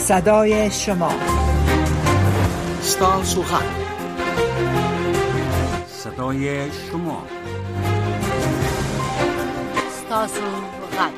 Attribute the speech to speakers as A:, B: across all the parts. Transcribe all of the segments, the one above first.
A: صدای شما.
B: ستاسو غږ، صدای شما.
C: ستاسو غږ.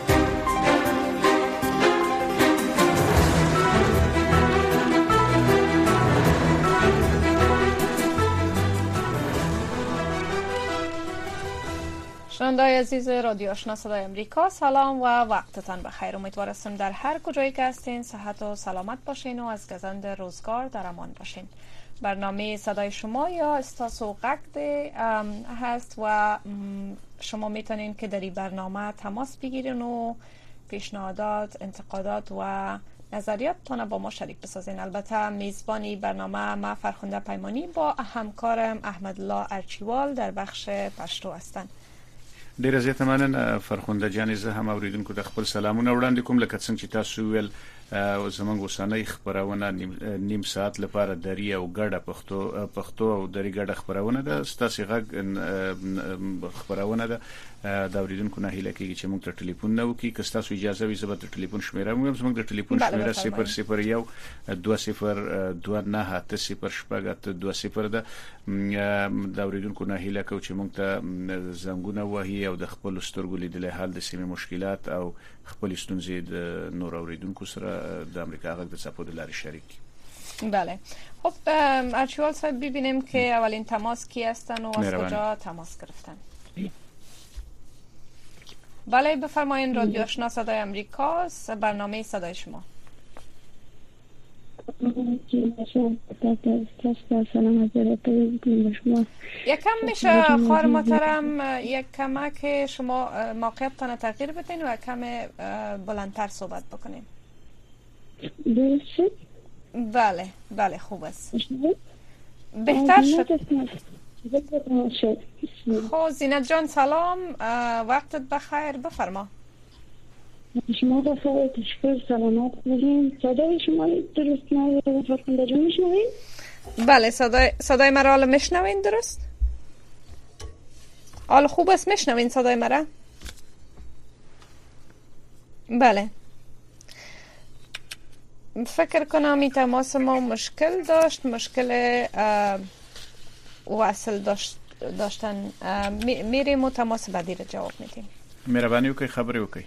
C: شنونده‌های عزیز رادیو آشنا صدای امریکا، سلام و وقتتان بخیر. امیدوارم در هر کجایی که هستین صحت و سلامت باشین و از گزند روزگار در امان باشین. برنامه صدای شما یا استاسو غږ هست و شما میتونین که در این برنامه تماس بگیرین و پیشنهادات، انتقادات و نظریاتتان با ما شریک بسازین. البته میزبانی برنامه ما فرخنده پیمانی با همکارم احمدالله ارچیوال در بخش پشتو هستند.
D: ډیره زیاته مننه فرخنده جان. زه هم اوریدونکو د خپل سلامونه وړاندې کوم. لکه څنګه چې تاسو ویل زمونږ اوسنۍ خبرونه نیم ساعت لپاره دری او ګډه پښتو او دری ګډه خبرونه ده. ستاسو غږ خبرونه ده. دا اوریدونکو نه هیله کیږي چې موږ ته ټلیفون نه وکړي. که تاسو اجازه وي زه به ټلیفون شمیره موږ زموږ د ټلیفون شمیره 001 202980 ده. دا اوریدونکو نه هیله کوي چې موږ ته زنګونه وهي او د خپل سترګو لیدل حل د سیمه مشکلات او خپل ستونزې د نور اوریدونکو سره د امریکا غږ د صفو د لارې شریک.
C: بله. خب ارچیوال صاحب ببینیم که اولین تماس کی هستن و از کجا تماس گرفتن. بله بفرمایید. رادیو آشنا صدای امریکا، برنامه صدای شما. یکم میشه خواهر محترم یک کمک شما موقعیتتان تغییر بدین و کم بلندتر صحبت بکنین.
E: درست؟
C: بله بله خوب است. بهتر شد. خب زینت جان سلام، وقتت بخیر، بفرما.
E: شما بخیر، تشکر، سلامت باشین. صدای شما درست نمیاد فرخنده جان، میشنوین؟
C: بله صدای مرا حالا میشنوین درست؟ حالا خوب است میشنوین صدای مرا؟ بله. فکر کنم این تماس ما مشکل داشت، مشکل وصل داشتن. میریم و تماس بعدی رو جواب میدیم.
D: مهربانی وکړئ خبرې وکړئ.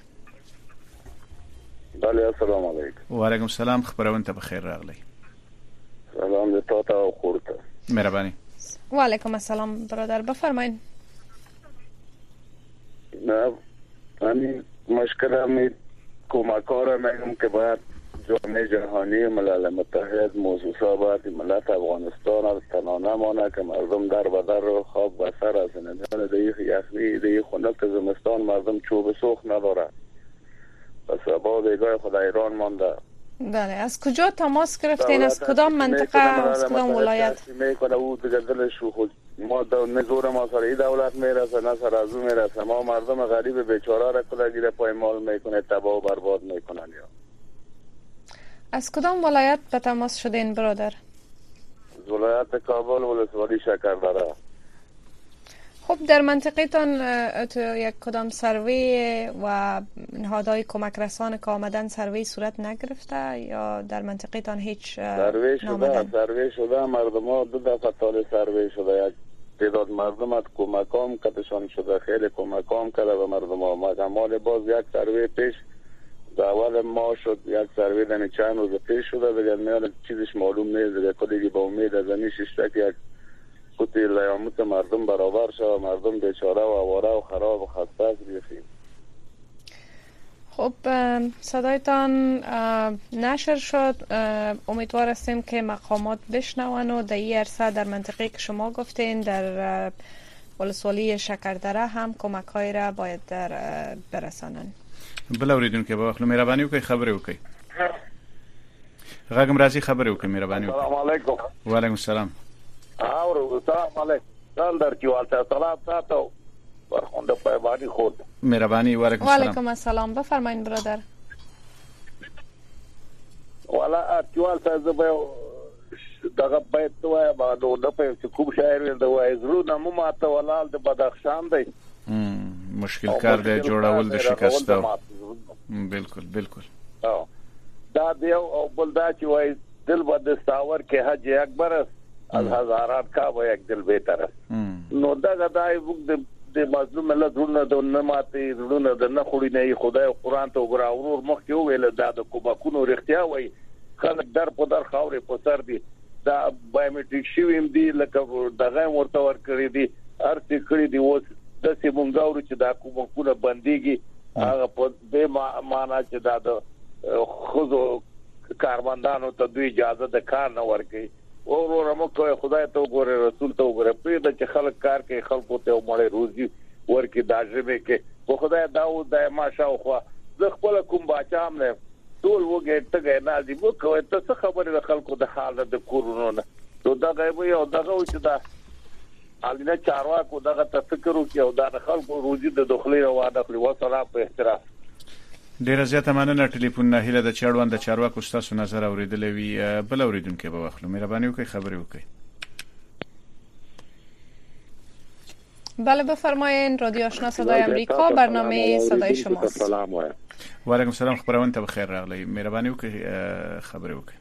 F: بله السلام علیکم.
D: و علیکم السلام. خبرونه ته بخیر راغلی.
F: سلام دې تاسو او خورته.
D: مهربانی.
C: و علیکم السلام برادر، بفرمایید.
F: نه من مشکل می کمکار میگم که باید جامعه جهانی ملل متحد موضوعات ملت افغانستان از تنها نمانه که مردم در بدر رو خواب و سر از نمیان دیگه یخنی دیگه خنک زمستان مردم چوب سوخت نداره. پس با دیگه خود ایران مانده.
C: بله. از کجا تماس گرفتین؟ از کدام منطقه؟ از کدام ولایت؟
F: میکنه او دیگه دلش خود ما نزور ما سر این دولت میرسه نه سر از اون میرسه. ما مردم غریب بیچاره را کلا گیره پایمال میکنه، تباه و برباد میکنن. یا
C: از کدام ولایت به تماس شدین برادر؟
F: ولایت کابل، ولسوالی شکردره.
C: خب در منطقه تان یک کدام سروی و نهادهای کمک رسان که آمدن سروی صورت نگرفته یا در منطقه تان هیچ
F: سروی شده مردم ها 2 دفعه تال سروی شده. یک تعداد مردم از کمکام کتشان شده، خیلی کمکام کرده به مردم ها. مجمال باز یک سروی پیش در اول ما شد، یک سروی دنی چند روز پیش شده دیگه میاد چیزش معلوم نیست دیگه. کلیگی با امید از این ششتک یک کتی لیامت مردم برابر شد، مردم بیچاره و آواره و خراب و خسته است بیخیم.
C: خب صدایتان نشر شد. امیدوار هستیم که مقامات بشنون و در این عرصه در منطقه که شما گفتین در ولسوالی شکردره هم کمک های را باید برسانن.
D: بل اوریدونکو به وخت مهرباني وکړئ خبرې وکړئ. غږم راځي خبرې وکړئ مهرباني وکړئ.
F: السلام علیکم.
D: و علیکم السلام.
F: السلام علیکم. در کیوال سلام تاسو فرخنده پیمانی خود.
D: مهربانی. و علیکم
C: السلام.
D: السلام.
C: و علیکم السلام. بفرمایید برادر.
F: والا کیوال تاسو به دغه بیت وای با د په کوم شاعر ویل د وای زرو نمو ماته ولال د بدخشان دی.
D: مشکل کار دی جوړول د شکستو. بالکل بالکل.
F: دا دیو او بلدا چې وای دل بد استاور کې حج اکبر از هزارات کا و یک دل بهتر نو دا غدای وګ د مظلوم الله درونه د نماتې درونه د نه خوري نه خدای قرآن ته وګرا ورور مخ کې ویل دا د کوبکونو رښتیا وای خلک در په در خاورې په سر دي دا بایومټریک شویم دي لکه دغه ورته ور کړی دي ارتي کړی دي اوس د سیمونګاورو چې دا کوبکونه بنديږي هغه په دې معنا چې دا د خود کارمندانو ته دوی اجازه د کار نه ورکړي ورور موږ خدای ته وګوره رسول ته وګوره په دې چې خلک کار کوي خلکو ته مړې روزي ورکړي دا ژبه کې په خدای داود د ماشاءالله زه خپل کوم بچام نه ټول وګړي ته نه دي وو کوي ته څه خبره د خلکو د حالت د کورونو نه نو دا غوي او دغه چې دا حالینه چارواکو دغه تفکر وکي او دا خلکو روزي د داخلي او داخلي وصله په احترام
D: ډیره زیاته مننه ټلیفون نه هله د چړوند د چارواکو ستاسو نظر اوریدلې وی بل اوریدونکو به واخلو مهرباني وکړئ خبري وکړئ
C: بله بفرمایید رادیو آشنا صدای آمریکا برنامه صدای شماست.
F: سلام
D: و علیکم السلام خبرونه ته بخیر راغلی مهرباني وکړئ خبري وکړئ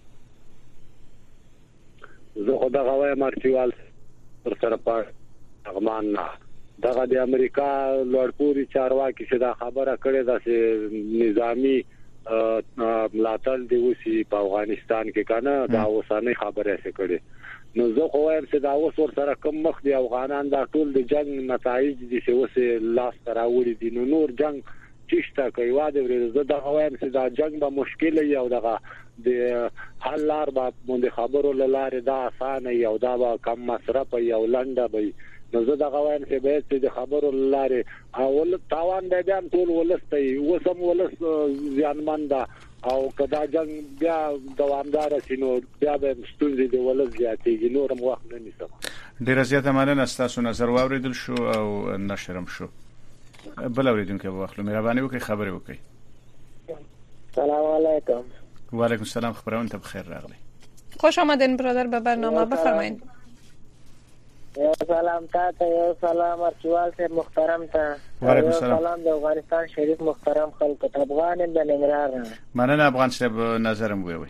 A: زه خو دغه وایم مرتیوال پر سره پات اغمان نه دغه د امریکا لوړپوړي چارواکي چې دا خبره کړې ده چې نظامی ملاتړ دی وسی په افغانستان کې کنه دا اوسانه خبره څه کړې نو زه خو وایم چې دا اوس ور سره کوم مخ دی افغانان دا ټول د جنگ نتایج دي چې اوس لاس تراوړي دي نو نور جنگ چشته کوي واده ورې زه دا وایم چې دا جنگ به مشکل یو دغه د حل لار به مونږ خبرو لاره دا اسانه یو دا به کم مصرف یو لنډه به نو زه دا وایم چې به د خبرو لاره اول تاوان به بیان ټول ولستي وسم ولس ځانمند او کدا جنگ بیا دوامدار شینو بیا به ستونزې دی ولس زیاتېږي نورم وخت نه نیسم
D: ډیره زیاته مننه تاسو نظر واوریدل شو او نشرم شو بل اوریدونکو به واخلو مهرباني وکړئ خبري وکړئ
G: سلام علیکم
D: و علیکم السلام خبرونه ته بخیر راغلی
C: خوش آمدین برادر به برنامه بفرمایید
G: یو سلام تاسو یو سلام ارچوال سے محترم ته
D: وعلیکم السلام
G: سلام د افغانستان شریف محترم خلکو ته افغان د ننګرهار
D: مننه افغان صاحب نظرم وی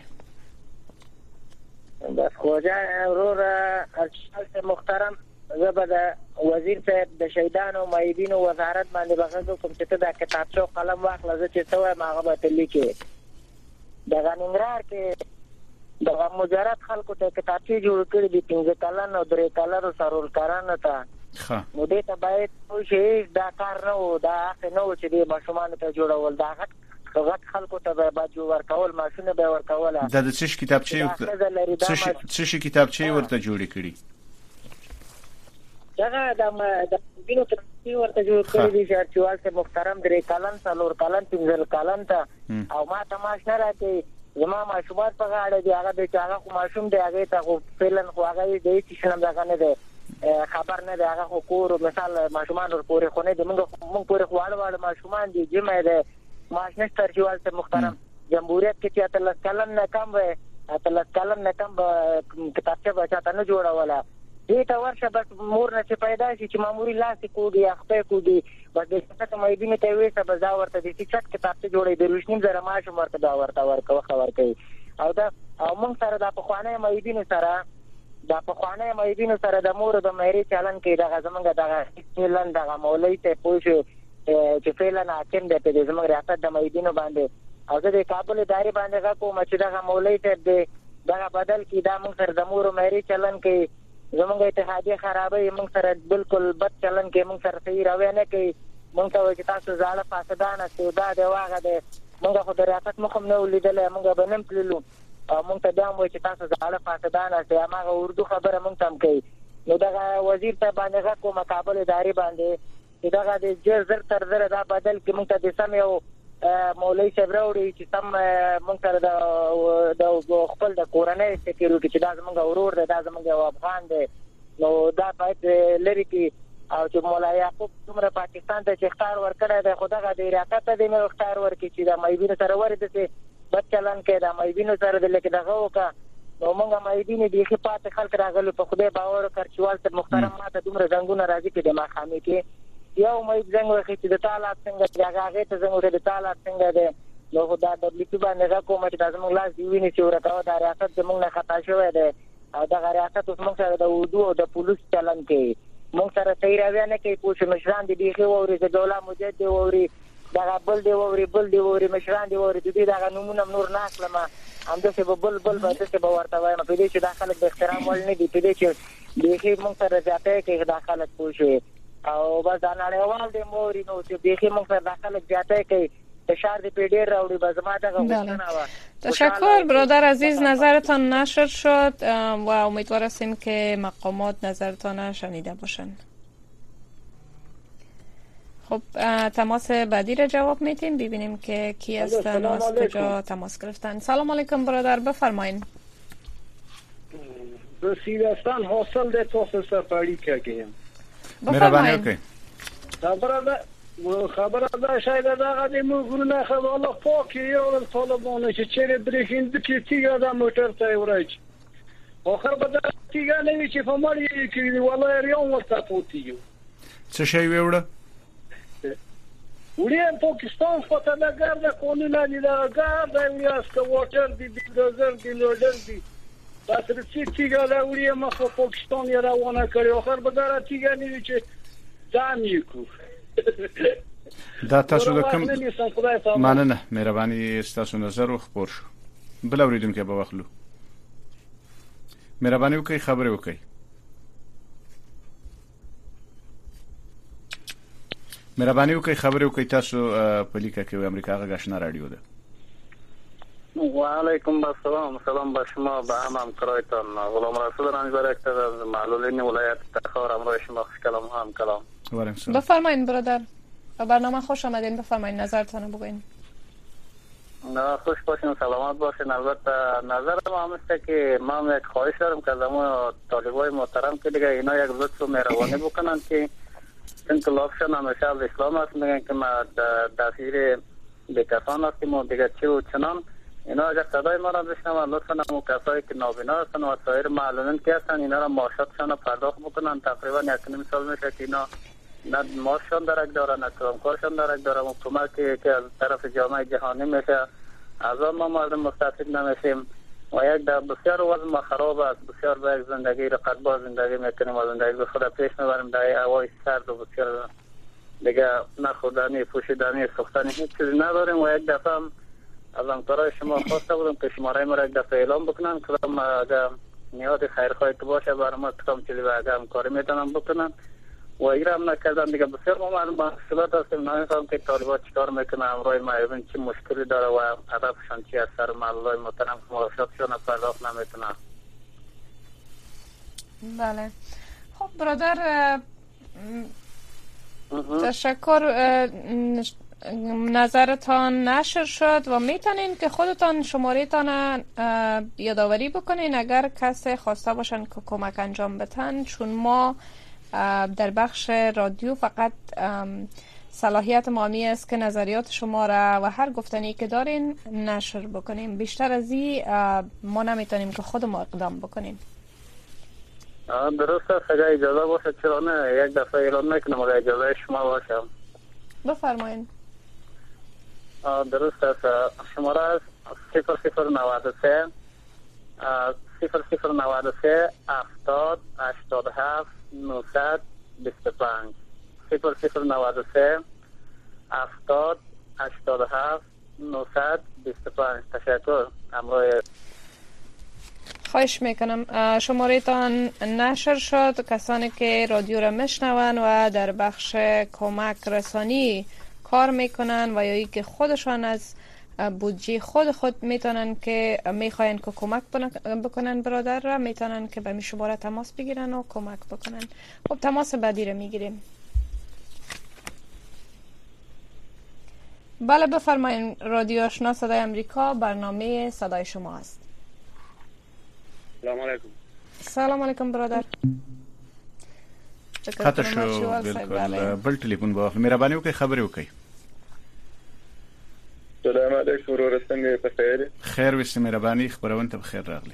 G: بس خوجا ورور ارچوال سے محترم زبده وزیر صاحب د شهیدانو مایدینو وزارت باندې بغږ کوم چې دا کتابچو قلم واخله چې څه ماغه به تلیکي د ننګرهار کې د مجرد خلکو ته کتابچې جوړ کړې دي 15 کلن او 3 کلن سرور کارانه ته نو دې ته باید شي دا کار نه و دا نه و چې د ماشومان ته جوړول دا غټ خلکو ته به جوړ ورکول ماشونه به ورکول
D: دا د څه کتابچې ورته جوړې کړې
G: دا د بینو ته ورته جوړ کړې دي چې چوال سے محترم 3 کلن سرور کلن 15 کلن ته او ما تماش نه راځي زما ماشومان په غاړه دی هغه د هغه خو ماشوم دی هغه ته خو فعلن خو هغه دی چې شنم دا نه دی خبر نه دی هغه خو کور مثال ماشومان ور پورې خو نه دی موږ پورې خواړه ماشومان دي جمع دی ماشنه ترجیوال ته محترم جمهوریت کې چې اتل کلن نه کم وي اتل کلن نه کم کتابچه بچاته نه جوړوله دې ته ورشه بس مور نه چې پیدا شي چې ماموري لاس کوډي خپل کوډي بس د څه مې دې ته وې څه بزا ورته دې چې چټ کتابچه جوړې د روشنیم زره ماش ورته دا ورته ورکو خبر کوي او دا او موږ سره د پخوانه مېدینو سره د مور د مېری چالان کې دا زمونږ د چلن د مولوی ته پوښ چې فعلن حاکم د دې زمونږ ریاست د مېدینو باندې او د کابل ادارې باندې کوم چې دا مولوی ته دا بدل کې دا موږ سره د مور مېری چالان کې زمونږ اتحادیه خرابې موږ سره بالکل بد چلن کې موږ سره صحیح روانه کې موږ ته چې تاسو زاله فاسدان استودا دی واغه دی موږ خو د ریاست مخم نه ولیدل موږ به نن تللو موږ ته دا مو چې تاسو زاله فاسدان استي هغه اردو خبره موږ تم کوي نو دا وزیر ته باندې کوم مقابل اداري باندې چې دا د زر تر زر دا بدل کې موږ ته د سم یو مولوی شبراوړي چې سم موږ سره د خپل د کورنۍ سکیورټي چې دا زموږ ورور دی دا زموږ افغان دی نو دا باید لري کې او چې مولا یعقوب څومره پاکستان ته چې اختیار ورکړی دی خو دغه د ریاست ته د اختیار ورکړي چې د مایبینو سره ورته بد چلن کې د مایبینو سره د لیک دغه وکړه نو موږ مایبینو د خپات خلک راغلو په خدای باور کړچوال ته محترم ماته دومره زنګونه راځي کې د ماخامي کې یو مې څنګه چې د تعالی څنګه هغه ته څنګه د تعالی څنګه نو دا دبليو باندې کومه چې تاسو موږ لاس دی ویني چې ورته دا ریاست زموږ نه خطا شوی دی او دا ریاست اوس موږ سره د اردو او د پولیس چلن کوي موږ سره صحیح راوي نه کوي پوه مشران دي بيخي ووري د دوله مجد دی ووري دا بل دی ووري مشران دی ووري د دې دا نمونه نور نه اخلم هم د څه بل باندې څه ورته وایم په دې چې داخله د احترام ول نه دي په دې چې بيخي موږ سره ځاته کې داخله پوښي او بس دا نړیوال دی موري نو چې بيخي موږ سره داخله ځاته کې فشار دی پیډیر راوړي باز ما دا غوښتنه و.
C: تشکر برادر عزیز، نظرتان نشر شد و امیدوار هستیم که مقامات نظرتان شنیده باشند. خب تماس بعدی را جواب میتیم ببینیم که کی هستن و از کجا تماس گرفتن. سلام علیکم برادر، بفرمایید.
H: رسیدستان حاصل ده توسط سفاری که گیم
C: بفرمایید.
H: خبر ده شاید ده قدیم گرونه خب الله پاکی یا طالبانه که چره بریخین که تیگه ده موتر تایورایج آخر بده تیگه نمی چه فماری یکی والله ریان وسط پوتیو
D: چه شایی ویوڑه؟
H: ولیم پاکستان فتنه گرده قانون نیده گرده ولی از که واتر دی بیلدازر دی لودر دی بس رسی تیگه ده ولیم اخو پاکستان یه روانه کری آخر بده تیگه نمی چه دمی کو
D: دا تاسو د کوم مننه مهرباني تاسو نظر وخبر شو بل اوریدونکو به واخلو مهرباني وکي خبره وکي تاسو په لیکه کې امریکا غاښنا رادیو ده.
F: و علیکم السلام، سلام به شما به همکارایتان غلام رسول رنجبر اکتر معلولین ولایت تخار امروز شما خوش کلام هم کلام.
C: بفرمایید برادر، برنامه خوش آمدین، بفرمایید نظرتون بگوین.
F: خوش باشین، سلامت باشین. البته نظر ما هست که ما یک خواهش دارم که زمان طالبای محترم که دیگه اینا یک لطف و مهربانی بکنن که انقلابشان همیشه از اسلام هست، میگن که ما دستگیر بیکسان هستیم و دیگه چه و چنان. اینا اگر صدای ما را بشنون لطفا همون کسایی که نابینا هستن و سایر معلولین که هستن اینا را معاشاتشان را پرداخت بکنن. تقریبا 1.5 سال میشه که اینا نه معاششان درک دارن نه کارشان درک دارن و کمکی که از طرف جامعه جهانی میشه از آن ما مردم مستفید نمیشیم و یک در بسیار وضع ما خراب است. بسیار به یک زندگی رقتبار زندگی میکنیم و زندگی به خود پیش میبریم در هوای سرد و بسیار دیگه نخوردنی پوشیدنی سوختنی هیچ چیزی نداریم و یک دفعه از همکارای شما خواسته بودم که شماره ما را یک دفعه اعلام بکنن که اگر نیاز خیرخواهی که باشه برای ما کم چیزی و اگر همکاری میتونن بکنن و اگر هم نکردن دیگه بسیار ما معلوم با مشکلات هستیم. نمیفهم که طالبات چیکار میکنه امروز ما ایون چی مشکلی داره و هدفشان چی از سر معلولای محترم که معاشاتشون پرداخت نمیتونن.
C: بله خب برادر تشکر، نظرتان نشر شد و میتونین که خودتان شماره تان یادآوری بکنین اگر کسی خواسته باشن که کمک انجام بدن، چون ما در بخش رادیو فقط صلاحیت ما است که نظریات شما را و هر گفتنی که دارین نشر بکنیم. بیشتر از این ما نمیتونیم که خود ما اقدام بکنیم.
F: درست است، اگر اجازه باشه چرا نه یک دفعه اعلام میکنم اگر اجازه شما باشه.
C: بفرمایید.
F: درست است، شماره است 0093 0093 70 87 925 0093 70 87 925. تشکر. امروز
C: خواهش میکنم. شماره تان نشر شد. کسانی که رادیو را میشنون و در بخش کمک رسانی کار میکنن و یا ای که خودشان از بودجه خود میتونن که میخواین که کمک بکنن برادر را، میتونن که به می شماره تماس بگیرن و کمک بکنن. خب تماس بعدی را میگیریم. بله بفرمایید. رادیو آشنا صدای امریکا، برنامه صدای شما است.
H: سلام علیکم.
C: سلام علیکم برادر.
D: خطا شو بالکل. بل ټلیفون به مهرباني وکړئ خبرې وکړئ.
F: سلام علیکم ورور څنګه په خیر؟
D: خیر وسته مهرباني خبرونه ته بخیر راغلی.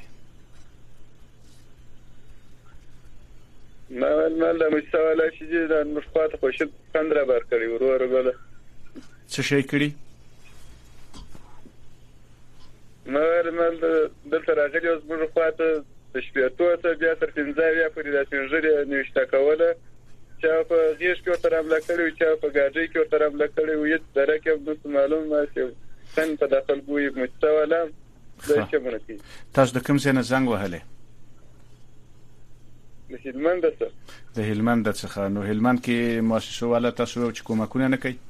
F: ما له مستوى شي د مشفات خوشب 15 بار کړی ورور غل.
D: څه شي کړی؟
F: مال دلته راغلي اوس موږ خواته د شپېتو ته بیا تر 15 پورې د سپینږیري نوشته کوله چې په غیږ کې ورته حمله کړې چې په ګاډۍ کې ورته حمله کړې وي درکه د معلوم ما چې څنګه په داخل ګوي مستوالم د څه مرکي
D: تاسو د کوم ځای نه زنګ وهلې؟
F: د هلمند څخه. نو هلمند کې مؤسسو والا تاسو چې کومکونه نه کوي؟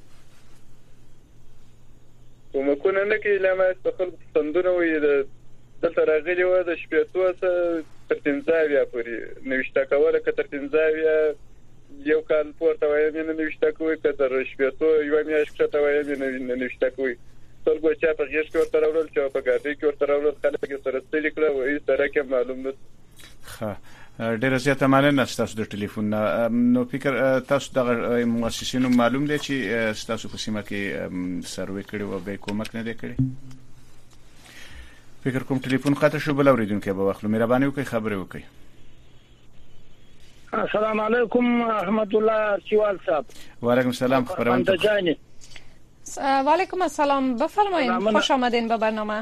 F: کومکونه نه کوي لامه په خلکو صندونه وي دلته راغلي و د شپېتو تر 15 پورې نوشته کوله که تر 15 یو کال پورته وایم نه نوشته کوي که تر شپېتو یو میاشت ته وایم نه نوشته کوي ټولګو چې په غیږ کې ورته راوړل چې په ګاډۍ کې ورته راوړل خلک یې سره ستړي کړه وایي سره کې معلوم نه.
D: ښه ډیره زیاته مننه تاسو د ټلیفون. نو فکر تاسو د مؤسسینو معلوم دی چې تاسو په سیمه کې سروې کړي او به کومک نه دی کړی؟ فکر کوم ټلیفون قطع شو، بل اوریدونکو به واخلو. مهرباني وکړئ خبرې وکړئ.
H: السلام علیکم رحمت الله چوال صاحب.
D: وعلیکم السلام. خبرونه
C: وعلیکم السلام، بفرمایید. خوش آمدین به برنامه.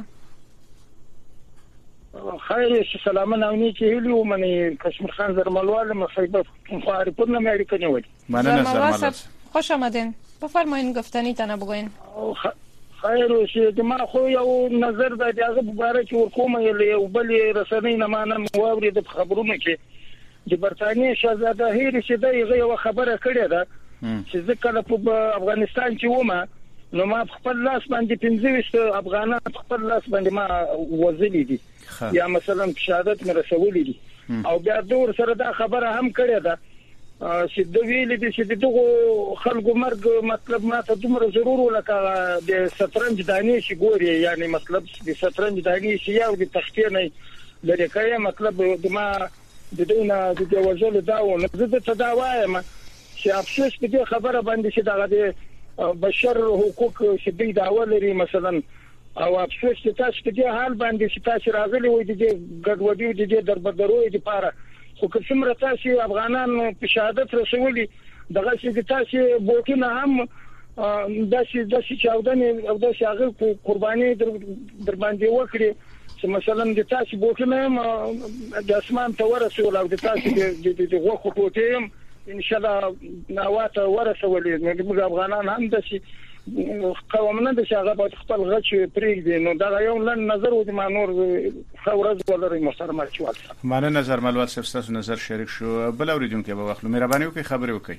H: خیر سلامونه اونې چې هیلو منی کشمیر خان زرملوال مصیبت خواري پر نه امریکا نیول.
D: مننه زرملوال،
C: خوش آمدین. بفرمایید گفتنی تنه بگوین.
H: خیر چې ما خو یو نظر د اجازه مبارک ورکوم یو بل رسنۍ نه مانم واوري د خبرونو کې د برتانیې شاهزاده هیري چې دغه یو خبره کړې ده چې ځکه په افغانستان کې ومه نو ما خپل لاس باندې 15 افغانان خپل لاس باندې ما وزلې دي یا مثلا شهادت مې رسولې دي او بیا دور سره دا خبره هم کړې ده چې د ویلې دي چې دغه خلکو مرګ مطلب ما ته دومره ضرور ولکه د شطرنج دانې شي ګوري، یعنی مطلب د شطرنج دانې شي یو د تختې نه لري کوي مطلب د ما د دونه د وژل دا و نه زه ته دا وایم چې افسوس په دې خبره باندې چې دا د بشر حقوق چې دوی دا ولري مثلا او افسوس چې تاسو په دې حال باندې چې تاسو راغلي وي د ګډوډي د دربدروي لپاره خو کومه تاسو افغانان په شهادت رسولي دغه چې تاسو بوټونه هم داسې چاودنې او داسې هغه قرباني در باندې وکړي چې مثلا د تاسو بوټونه هم د اسمان ته ورسول او د تاسو د غوښو ټوټې هم ان شاء الله نواته ورسولې. موږ افغانان هم داسې قومونه د شاغه په خپل غچ پرېږدي. نو دا یو لن نظر و د مانور خورز ولري محترم چوال.
D: مانه نظر ملوال صاحب تاسو نظر شریک شو، بل اوریدونکو به واخلو. مهرباني وکړئ خبرې وکړئ.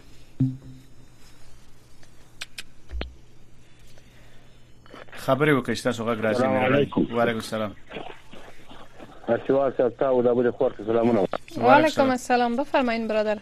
D: خبرې وکړئ تاسو غږ راځي. وعلیکم السلام.
F: چوال صاحب تاسو د ابو خور سلامونه.
C: وعلیکم السلام، بفرمایئ برادر.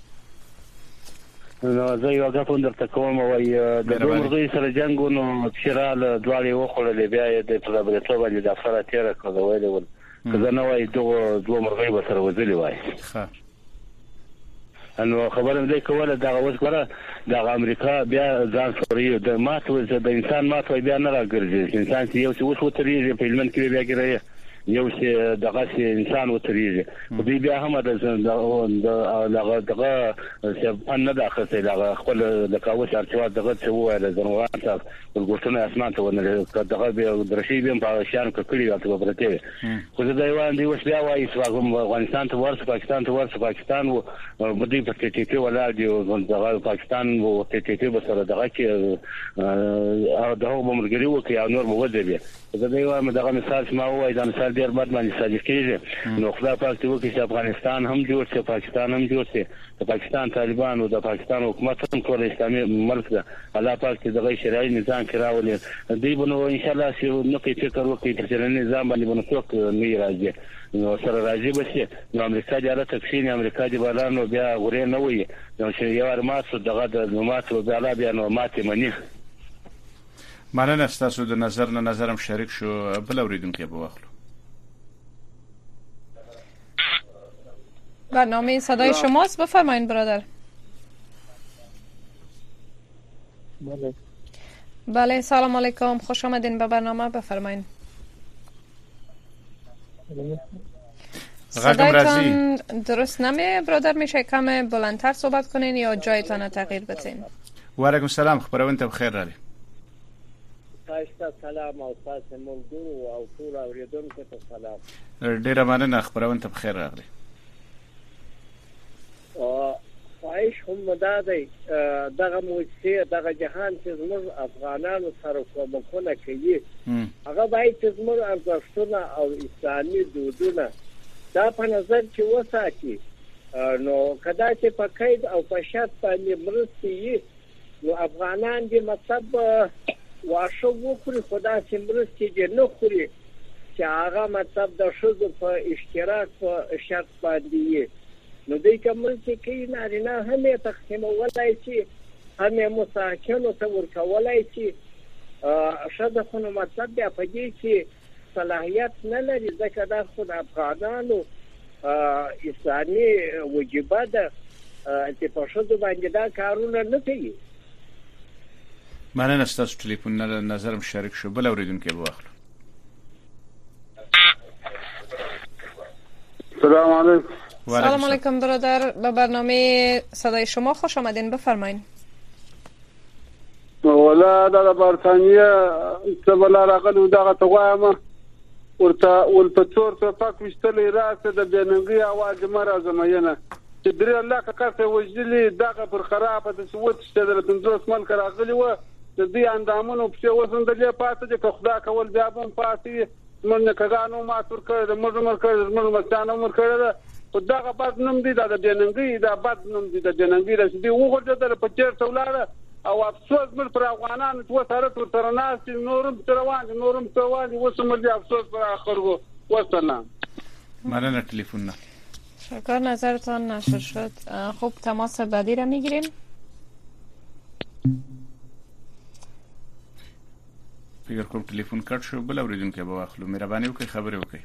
F: نو زه یو غاټون درته کوم وای د دومره سره جنگونو چیرال دواړي وخړلې بیا د پرابرتو باندې د افراد تیر کړو ویل ول کله نو وای دوه مرغۍ وسره وځلې وای.
D: ښه
F: انو خبره دې کوله دا اوس غره د امریکا بیا ځان سوري د ماتو د انسان ماتو بیا نه راګرځي. انسان چې یو څه وتريږي په علم کې بیا ګرځي یو څه دغه انسان وتريږي په بیا هم د دغه چې ان نه داخله دغه خپل د کاوه چارچوا دغه څه وایي زنوان صاحب ورګورتنه اسمان ته ونه دغه به درشي بیم په شان کړی او په برته خو دا یوان دی وس بیا وایي چې افغانستان ته ورس پاکستان ته ورس پاکستان و بدی په ټی ټی ولا دی دغه پاکستان و ټی ټی بسره دغه کې او دغه بمرګری وکي او نور موجود دی. دا یو دغه مثال ما وایي دا مثال ډیر بد باندې ساجي کیږي. نو خدای پاک ته وکي چې افغانستان هم جوړ شي، پاکستان هم جوړ شي، د پاکستان طالبان او د پاکستان حکومت هم ټول اسلامي ملک ده. الله پاک چې دغه شرعي نظام کراولي دی بنو ان شاء الله چې نو کې فکر وکړي چې نظام باندې بنو څوک نه راځي نو سره راځي بشي. نو امریکا جاره تکسین امریکا دی بلانو بیا غوړې نه وي نو چې یو ارماسو دغه د نوماتو بیا نو ماته منی.
D: مننه تاسو د نظرم شریک شو، بل اوریدونکو به واخلو.
C: برنامه صدای شماست، بفرمایید برادر. بله سلام علیکم، خوش آمدین به برنامه، بفرمایید. صدایتان درست نمیه برادر، میشه کم بلندتر صحبت کنین یا جایتان تغییر بدین؟
D: وعلیکم السلام، خبرونه ته بخیر رالی.
I: تاسو سلام او تاسو ملګرو او ټول اوریدونکو ته سلام.
D: ډیره مننه خبرونه ته بخیر راغلی.
I: خواهش هم مدادي دغه موسسه دغه جهان چې زموږ افغانانو سره کومکونه کوي هغه باید چې زموږ ارزښتونه او اسلامي دودونه دا په نظر کې وساتي. نو کدا چې په قید او په شرط باندې مرستي نو افغانان دې مطلب واښو وکړي خدا چې مرستي دې نه خوري چې هغه مطلب د شذ په اشتراک په شرط باندې نو دې کوم چې کې نه هم تقسیم ولای شي هم مساکنو ته ورکولای شي شاده خو مطلب بیا په دې چې صلاحیت نه لري ځکه دا خود افغانانو اسلامي واجبات ده چې په شذ باندې دا کارونه نه کوي.
D: مننه ستاسو ټلیفون نظرم شریک شو بل اوریدونکو به واخلو.
J: سلام علیکم.
C: سلام علیکم برادر، به برنامه صدای شما خوش آمدین، بفرمایید.
J: ولا دا برتانیه سبلا راغلو دغه توامه ورته ولپتور ته پاک وشتلې راته د بننګي اواز مرزمینه چې درې الله کاته وجلی دغه پر خرابه د سوت شتل د ملک راغلی و د دې اندامونو په وسندلې پاتې چې خدا کول بیا هم پاتې موږ کګانو ما تر کړ موږ مستانو مر کړ او دغه بد نوم دی د بننګي دا بد نوم دی د بننګي رسېدي وګورځل په چیر څولاله او افسوس مر پر افغانانو تو سره تر ناس نورم تروان وسمل دي افسوس پر اخرو وسلام.
D: مننه تلفن.
C: شکر نظرتان نشر شد. خب تماس بعدی را میگیریم.
D: فکر کوم تلفن کټ شو بل اوریدونکو به واخلو. مهرباني وکړئ خبرې وکړئ.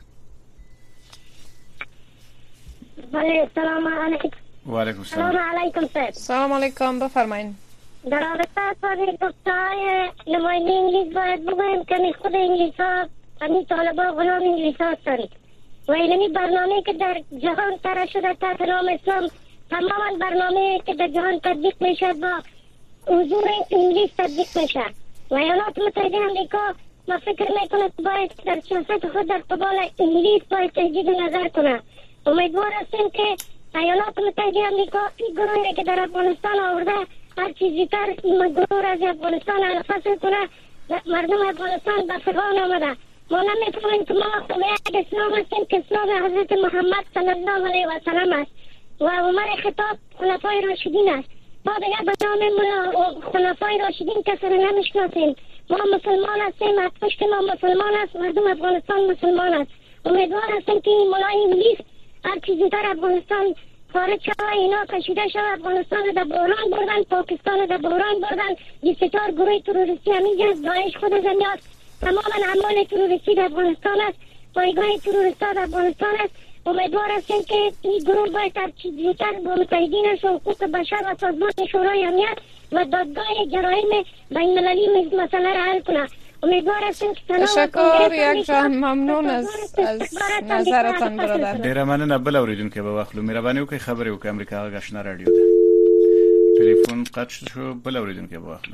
K: السلام علیکم.
D: وعلیکم السلام.
K: السلام علیکم سر.
C: سلام علیکم بفرمایید.
K: در رابطه با گفته‌های نماینده انگلیس باید بگویم که خود انگلیس ها همین طالبان غلام انگلیس هستند و این برنامه که در جهان طرح شده تحت نام اسلام تماما برنامه که در جهان تطبیق میشه با حضور انگلیس تطبیق میشه و ایالات متحده آمریکا ما فکر میکنه باید در سیاست خود در قبال انگلیس باید تجدید نظر کنه. امیدوار هستیم که ایالات متحده آمریکا این گروهی که در افغانستان آورده هر چیزی تر گروه از افغانستان فصل کنه. مردم افغانستان به فقان آمده. ما نمی‌فهمیم که ما یک اسلام هستیم که اسلام حضرت محمد صلی الله علیه و سلم است و عمر خطاب خلفای راشدین است. ما دیگر به نام خلفای راشدین کسی را نمی‌شناسیم. ما مسلمان هستیم، از پشت ما مسلمان است، مردم افغانستان مسلمان است. امیدوار هستیم که این ملای انگلیس هر چیزی تر افغانستان خارج شده اینا کشیده شده. افغانستان در بحران بردن، پاکستان در بحران بردن. 24 گروه تروریستی همینجاست، داعش خود زمیاست. تماما اعمال تروریستی در افغانستان است، پایگاه تروریستا در افغانستان است. امیدوار هستیم که این گروه باید هر چیزی تر با متحدین حقوق بشر و سازمان شورای امنیت و دادگاه جرایم بین‌المللی مسئله را حل کنه. امیدوار هستیم که
C: تشکر یک جان ممنون از نظرتان برادر.
D: ډیره مننه بل اوریدونکو به واخلو. مهرباني وکړئ خبرې وکړئ. امریکا غشنه رادیو ده. ټلیفون قطع شو بل اوریدونکو به واخلو.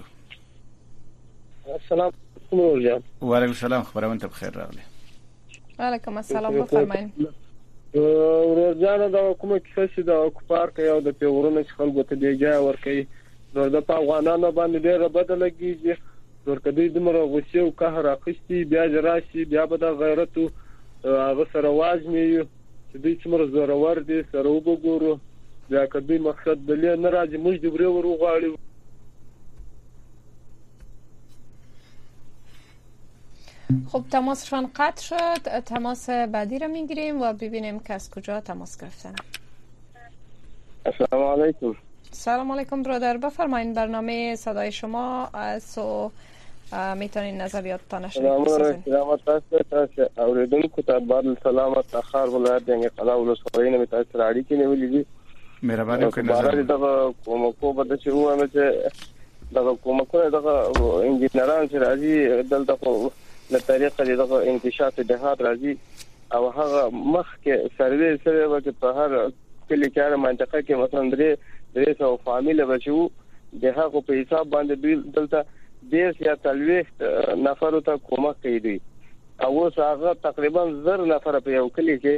I: السلام علیکم.
D: وعلیکم السلام. خبرونه ته بخیر راغلی.
C: وعلیکم السلام بفرمایئ.
I: ورځانه د کومه کیسه د کوپار کې او د پیورونو خلکو ته دیګه ور کوي نو د افغانانو باندې ډیره بدلږي ورکدي د مر غوسه او قهر اخستي بیا راشي بیا به د غیرت هغه سره واجنی چې دوی څومره زورور دي سره وګورو بیا کدي مقصد بلې نه راځي موږ د بری ورو غواړو.
C: خب تماسشان قطع شد. تماس بعدی رو میگیریم و ببینیم که از کجا تماس گرفتن.
I: السلام علیکم.
C: سلام علیکم برادر، بفرمایید. برنامه صدای شما از میتونین نظریاتتان
I: شریک بسازین. سلامت هستید. اوریدونکو ته بار سلامت اخر ولایت دنګ قلا ولسوالۍ نه تاسو راړي کې نیولې دي.
D: مهرباني وکړئ نظر
I: دغه کومکو بده چې وامه چې دغه کومکو دغه انجنیران چې راځي دلته په طریقه دغه انکشاف دهات راځي او هغه مخ کې سروې سره وکړي په هر کلی کې منطقه کې مثلا درې سو فامیل بچو د هغه په حساب باندې دلته
F: 10 یا 30 نفر ته کومک کوي او اوس هغه تقریبا 1000 نفر په یو کلی کې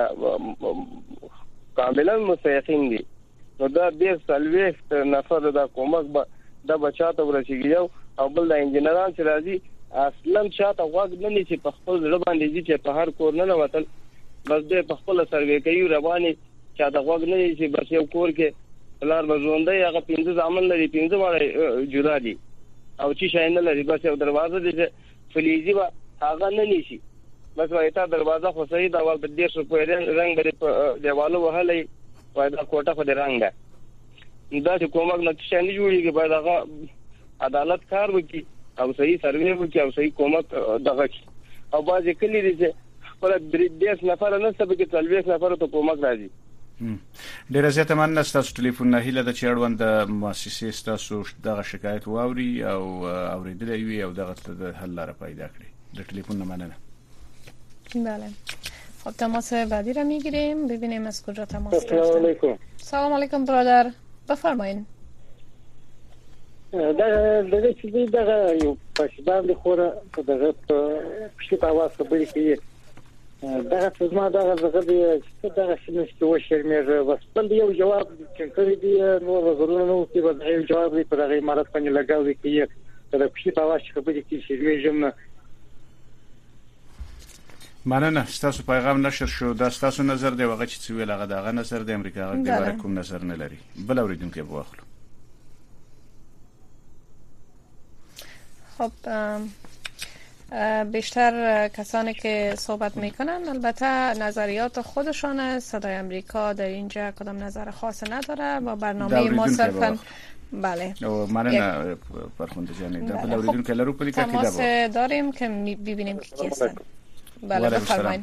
F: کاملا مستحقین دي. نو دا 10 نفر د کومک د بچاته ورسیږي او بل د انجنیران چې راځي اصلا چاته واګ نه نشي په خپل ځړ باندې چې په هر کور نه وتل بس د په خپل سروې کوي رواني چاته واګ نه نشي بس یو کور کې لار بزوندې هغه 15 عمل لري 15 وړه جوړا دي او چې شاین لري بس یو دروازه دي فلیزي وا هغه نه نشي بس وایته دروازه خو صحیح دا ول د 100 په رنگ لري په دیوالو وهلې وای دا کوټه په رنگ ده دا چې کومک نه شاین جوړیږي باید هغه عدالت کار وکړي او صحیح سروې وکړي او صحیح کومک دغه او باز کلی دي چې خپل 10 نفر نه سبا کې 40 نفر ته کومک راځي.
D: ډیره زیاته مننه تاسو ټلیفون نه هیله د چړوند د مؤسسې تاسو دغه شکایت واوري او اوریدلې وي او دغه د حل لاره پیدا کړي. د ټلیفون نه مننه.
C: بله خب تماس بعدی را میگیریم ببینیم از کجا تماس
I: گرفتن.
C: سلام علیکم. سلام علیکم برادر بفرمایید.
I: دغه چې دغه یو پښتون خوره دغه پښتو اواز خبرې کوي دغه څه دغه چې و شرمېږي بس بل یو جواب چې کړی دی نو وزرونه نو چې به یو جواب دی پر هغه امارات باندې لګاوي کوي دا پښتو اواز خبرې کوي شرمېږم نه.
D: مننه تاسو پیغام نشر شو دا تاسو نظر دی وغه چې ویل هغه دغه نظر د امریکا غږ کوم نظر نه لري بل اوریدونکو به واخلو.
C: خب بیشتر کسانی که صحبت میکنن البته نظریات خودشانه. صدای امریکا در اینجا کدام نظر خاص نداره و برنامه ما صرفا بله
D: مننه فرخنده جانی دا بل اوریدونکو لرو پلی که
C: تماس داریم که ببینیم که کی هستن. بله بفرمایید.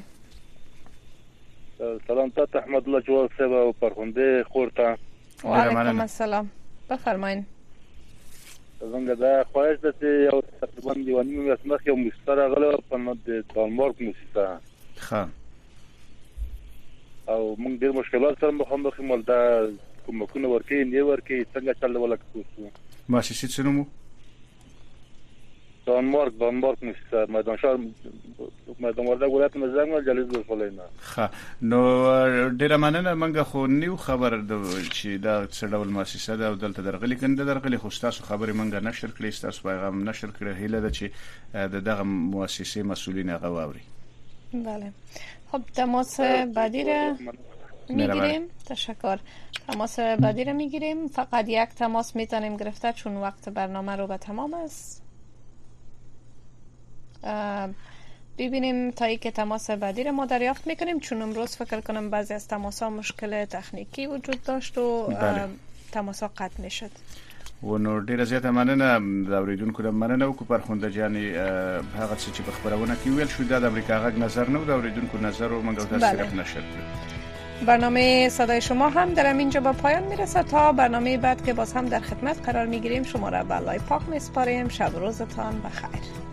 F: سلام تا احمد الله جواد صاحب او فرخنده خورتا.
C: و علیکم السلام بفرمایید.
F: څنګه دا خواهش ده چې یو تقریبا دیوانی مې اسمخ یو مستر غله په نوم د دانمارک موسیقا
D: ښه
F: او موږ ډېر مشکلات سره مخامخ مول دا کومکونه ورکې نه ورکې څنګه چل ولا کوو
D: مؤسسې څه نومو
F: دانمارک موسیقا میدان ورده ولایت مزنګ جلیز ولسوالینا.
D: ښه نو ډیره مننه منګه خو نیو خبر د چې دا څه ډول مؤسسه ده او دلته درغلي کنده درغلي خو تاسو خبرې منګه نشر کړئ تاسو پیغام نشر کړئ هیله ده چې دغه مؤسسې مسؤلین هغه واوري.
C: بله خب تماس بعدی را میگیریم. تشکر. تماس بعدی را میگیریم. فقط یک تماس میتونیم گرفته چون وقت برنامه رو به تمام است. ببینیم تا ای که تماس بعدی را ما دریافت میکنیم چون امروز فکر کنم بعضی از تماس ها مشکل تکنیکی وجود داشت و تماس ها قطع میشد.
D: و نو ډیره زیاته مننه د اوریدونکو د مننه او پرخونده جاني هغه چې په خبرونه کې ویل شو د امریکا غږ نظر نه د اوریدونکو نظر او موږ تاسو صرف نشد.
C: برنامه صدای شما هم در اینجا به پایان میرسه. تا برنامه بعد که باز هم در خدمت قرار میگیریم شما را به الله پاک میسپاریم. شب روزتان بخیر.